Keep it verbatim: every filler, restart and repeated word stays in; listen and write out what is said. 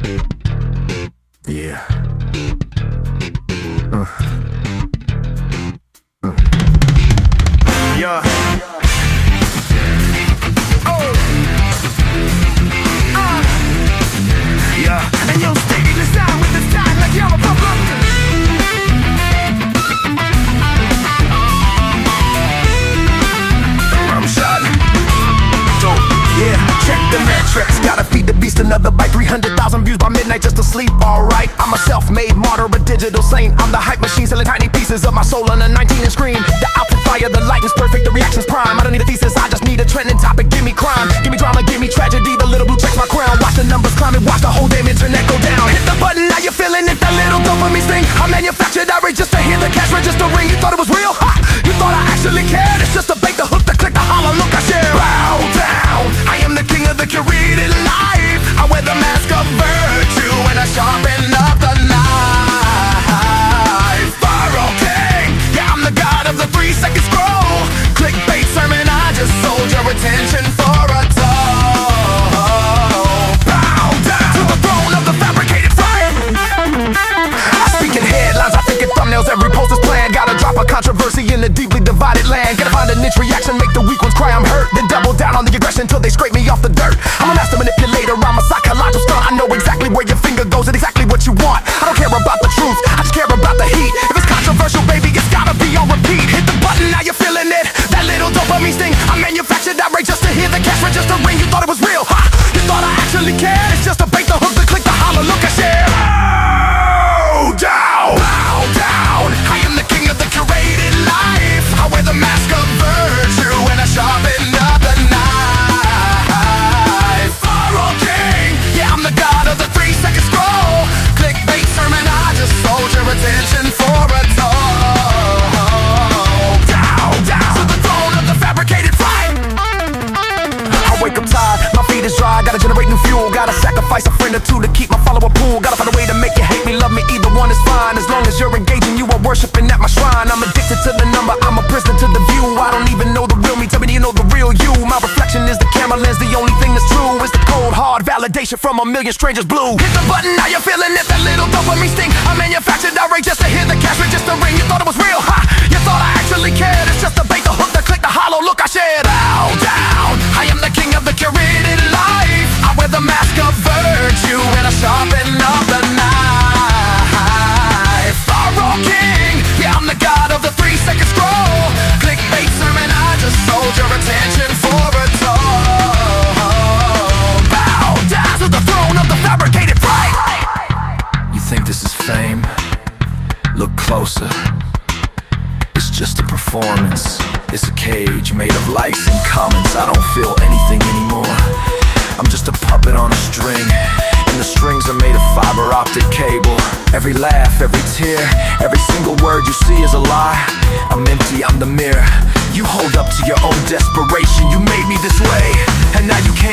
Yeah. Uh. Uh. Yeah. Oh. Uh. Yeah. And yo, stay in the sound with this time like you're a problem. I'm shot. Dope. Yeah. Check the metrics. Gotta feed the beast another bite. three hundred thousand views by midnight just to sleep, alright. I'm a self-made martyr, a digital saint. I'm the hype machine selling tiny pieces of my soul on a nineteen inch screen. The outfit fire, the lighting's perfect, the reaction's prime. I don't need a thesis, I just need a trending topic. Give me crime, give me drama, give me tragedy. The little blue checks my crown. Watch the numbers climb and watch the whole damn internet go down. Hit the button, now you're feeling it. That little dopamine sting. I manufactured outrage just to hear the cash register ring. You thought it was real? Ha! You thought I actually cared? It's just a bait, the hook, the click, the holler. Look, I share. Bow down. I am the king of the curated life. I wear the mask of virtue and I sharpen up the knife. Pharaoh King, yeah, I'm the god of the three second scroll. Clickbait sermon, I just sold your attention for a toll. Bow down to the throne of the fabricated fire. I speak in headlines, I think in thumbnails, every post is planned. Gotta drop a controversy in a deeply divided land. Gotta find a niche reaction, make the weak ones cry I'm hurt. Then double down on the aggression till they scrape me off the dirt. I'm a master manipulator, I'm a psychological stunt. I know exactly where your finger goes and exactly what you want. I don't care about the truth, I just care about the heat. If it's controversial, baby, it's gotta be on repeat. Hit the button, now you're feeling it. That little dopamine sting. I manufactured outrage just to hear the cash register ring. You thought it was real, ha! You thought I actually cared? It's just a bait, the hook, the click, the holler. Look, I share. Bow down, bow down. I am the king of the curated life. I wear the mask of virtue and I sharpen up the knife. Pharaoh King, yeah, I'm the god of the three second scroll. Clickbait sermon, I just sold your attention for a toll. Down, down to the throne of the fabricated fight. I wake up tired, my feet is dry. Gotta generate new fuel, gotta sacrifice a friend or two to keep my follower pool. Gotta find a way to make you hate me, love me, either one is fine. As long as you're engaging, you are worshiping at my shrine. I'm addicted to the number, I'm a prisoner to the view. I don't even know the real me, tell me do you know the real you? My reflection is the camera lens, the only thing that's true is the cold hard validation from a million strangers blue. Hit the button, now you're feeling it, that little dopamine sting. I manufactured outrage just to hear the cash register ring. You thought it was real, ha! You thought I actually cared? It's just a bait, the hook, the click, the hollow. Look, I shared. Bow down, I am the king of the curated life. I wear the mask of virtue and I sharpen up the knife. Pharaoh King, yeah, I'm the god of the three second scroll. Clickbait sermon, I just sold your attention for a toll. Bow down to the throne of the fabricated pride. You think this is fame? Look closer. It's just a performance. It's a cage made of likes and comments. I don't feel anything anymore. I'm just a puppet on a string, and the strings are made of fiber optic cable. Every laugh, every tear, every single word you see is a lie. I'm empty, I'm the mirror. You hold up to your own desperation. You made me this way, and now you can't